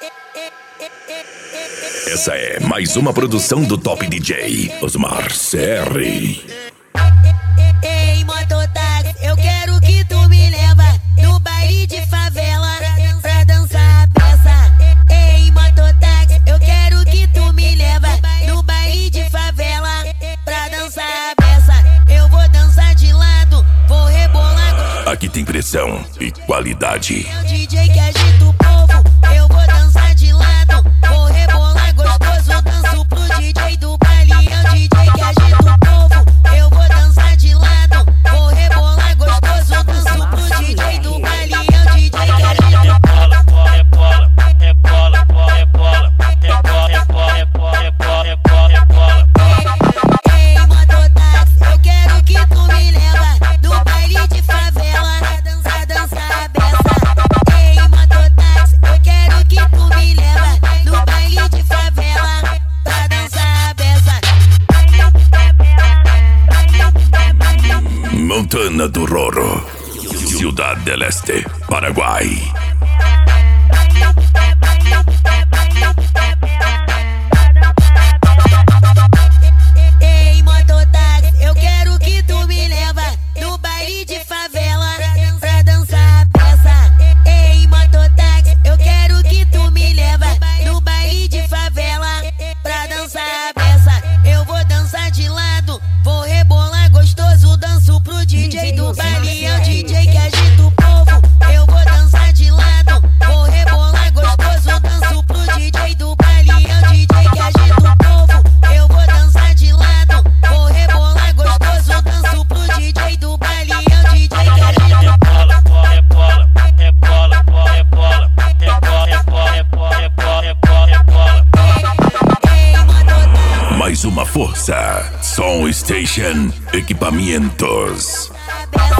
Essa é mais uma produção do Top DJ Osmar CR. Ei, mototáxi, eu quero que tu me leva no baile de favela pra dançar a peça. Ei, mototáxi, eu quero que tu me leva no baile de favela pra dançar a peça. Eu vou dançar de lado, vou rebolar. Aqui tem pressão e qualidade. É o DJ que agita o povo. Eu vou dançar de lado, vou rebolar gostoso. Danço pro DJ do baile. É o DJ que agita o povo. Eu vou dançar de lado, vou rebolar gostoso. Danço pro DJ do baile. É o DJ que agita o povo. Rebola, rebola, rebola, rebola, rebola, rebola, rebola, rebola. Ei, mototáxi, eu quero que tu me leva no baile de favela pra dançar a beça. Ei, mototáxi, eu quero que tu me leva no baile de favela pra dançar a beça. Montana do Roro, Ciudad del Este, Paraguai. Ei, mototáxi, eu quero que tu me leva no baile de favela pra dançar a peça. Ei, mototáxi, eu quero que tu me leva no baile de favela pra dançar a peça. Eu vou dançar de lado, vou rebolar gostoso. Danço pro DJ do baile, é o DJ que agita o povo. Eu vou dançar de lado, vou rebolar gostoso. Danço pro DJ do baile, é o DJ que agita o povo. Eu vou dançar de lado, vou rebolar gostoso. Danço pro DJ do baile, é o DJ que agita o povo. Rebola, rebola, rebola, rebola, rebola, rebola, rebola, rebola, rebola. Ei, Mais uma força. Som Station Equipamentos. mototáxi,